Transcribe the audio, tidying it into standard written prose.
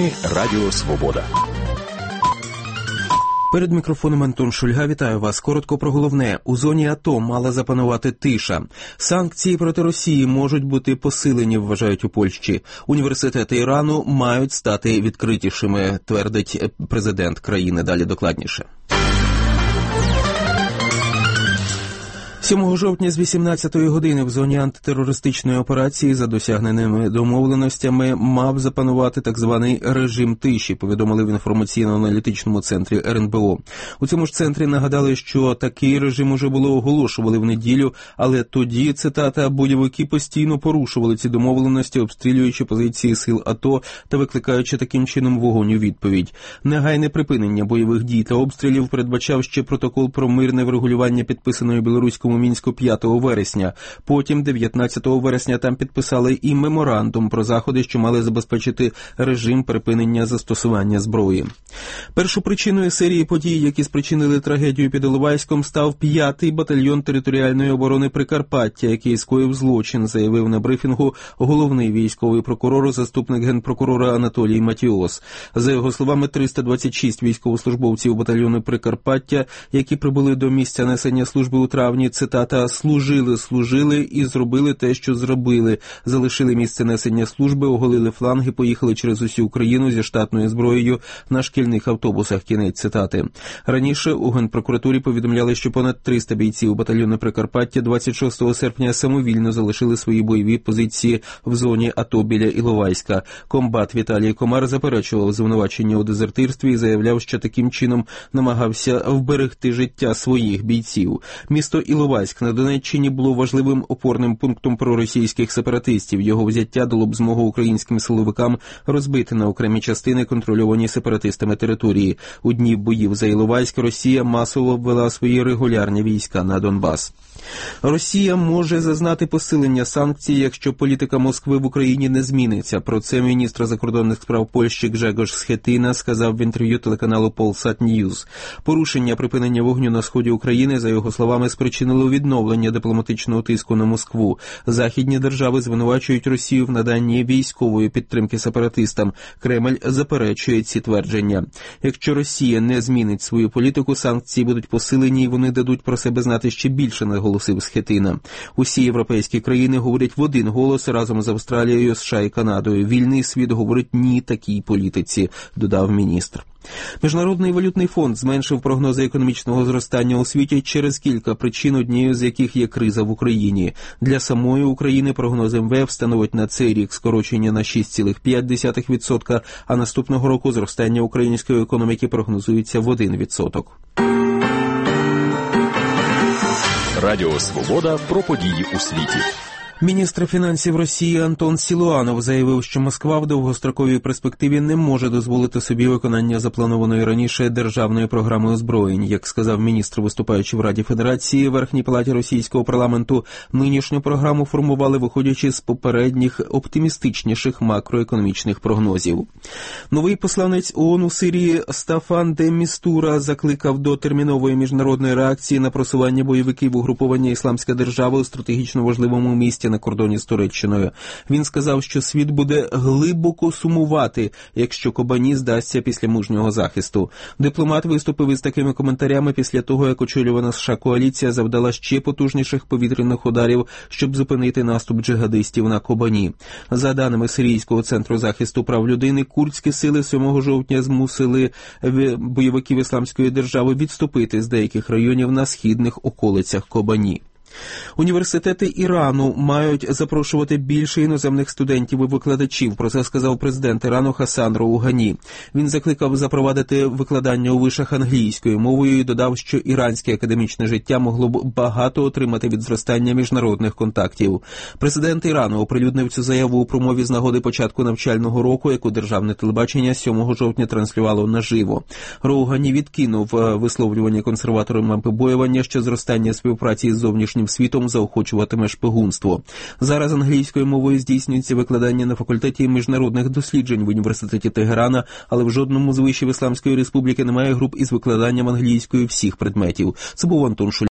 Новини Радіо Свобода. Перед мікрофоном Антон Шульга. Вітаю вас. Коротко про головне. У зоні АТО мала запанувати тиша. Санкції проти Росії можуть бути посилені, вважають у Польщі. Університети Ірану мають стати відкритішими, твердить президент країни. Далі докладніше. 7 жовтня з 18-ї години в зоні антитерористичної операції за досягненими домовленостями мав запанувати так званий режим тиші, повідомили в інформаційно-аналітичному центрі РНБО. У цьому ж центрі нагадали, що такий режим уже було оголошували в неділю, але тоді, цитата, бойовики постійно порушували ці домовленості, обстрілюючи позиції сил АТО та викликаючи таким чином вогонь у відповідь. Негайне припинення бойових дій та обстрілів передбачав ще протокол про мирне врегулювання підписаної білоруському Мінську 5 вересня. Потім, 19 вересня, там підписали і меморандум про заходи, що мали забезпечити режим припинення застосування зброї. Першою причиною серії подій, які спричинили трагедію під Іловайськом, став 5-й батальйон територіальної оборони Прикарпаття, який скоїв злочин, заявив на брифінгу головний військовий прокурор, заступник генпрокурора Анатолій Матіос. За його словами, 326 військовослужбовців батальйону Прикарпаття, які прибули до місця несення служби у травні, цитата, служили і зробили те, що зробили. Залишили місце несення служби, оголили фланги, поїхали через усю Україну зі штатною зброєю на шкільних автобусах. Кінець цитати. Раніше у Генпрокуратурі повідомляли, що понад 300 бійців батальйону Прикарпаття 26 серпня самовільно залишили свої бойові позиції в зоні АТО біля Іловайська. Комбат Віталій Комар заперечував звинувачення у дезертирстві і заявляв, що таким чином намагався вберегти життя своїх бійців. Місто Іловайськ на Донеччині було важливим опорним пунктом проросійських сепаратистів. Його взяття дало б змогу українським силовикам розбити на окремі частини контрольовані сепаратистами території. У дні боїв за Іловайськ Росія масово ввела свої регулярні війська на Донбас. Росія може зазнати посилення санкцій, якщо політика Москви в Україні не зміниться. Про це міністр закордонних справ Польщі Гжегош Схетина сказав в інтерв'ю телеканалу Polsat News. Порушення припинення вогню на сході України, за його словами, спричинило відновлення дипломатичного тиску на Москву. Західні держави звинувачують Росію в наданні військової підтримки сепаратистам. Кремль заперечує ці твердження. Якщо Росія не змінить свою політику, санкції будуть посилені і вони дадуть про себе знати ще більше, наголосив Схетина. Усі європейські країни говорять в один голос разом з Австралією, США і Канадою. Вільний світ говорить ні такій політиці, додав міністр. Міжнародний валютний фонд зменшив прогнози економічного зростання у світі через кілька причин, однією з яких є криза в Україні. Для самої України прогноз МВФ становить на цей рік скорочення на 6,5%, а наступного року зростання української економіки прогнозується в 1%. Радіо Свобода про події у світі. Міністр фінансів Росії Антон Силуанов заявив, що Москва в довгостроковій перспективі не може дозволити собі виконання запланованої раніше державної програми озброєнь. Як сказав міністр, виступаючи в Раді Федерації, Верхній палаті російського парламенту, нинішню програму формували, виходячи з попередніх оптимістичніших макроекономічних прогнозів. Новий посланець ООН у Сирії Стафан де Містура закликав до термінової міжнародної реакції на просування бойовиків угруповання «Ісламська держава» у стратегічно важливому місті на кордоні з Туреччиною. Він сказав, що світ буде глибоко сумувати, якщо Кобані здасться після мужнього захисту. Дипломат виступив із такими коментарями після того, як очолювана США коаліція завдала ще потужніших повітряних ударів, щоб зупинити наступ джихадистів на Кобані. За даними Сирійського центру захисту прав людини, курдські сили 7 жовтня змусили бойовиків Ісламської держави відступити з деяких районів на східних околицях Кобані. Університети Ірану мають запрошувати більше іноземних студентів і викладачів. Про це сказав президент Ірану Хасан Роугані. Він закликав запровадити викладання у вишах англійською мовою і додав, що іранське академічне життя могло б багато отримати від зростання міжнародних контактів. Президент Ірану оприлюднив цю заяву у промові з нагоди початку навчального року, яку державне телебачення 7 жовтня транслювало наживо. Роугані відкинув висловлювання консерваторами побоювання, що зростання співпраці з зовнішнім світом заохочуватиме шпигунство. Зараз англійською мовою здійснюється викладання на факультеті міжнародних досліджень в університеті Тегерана, але в жодному з вишів Ісламської Республіки немає груп із викладанням англійською всіх предметів. Це був Антон Шульга.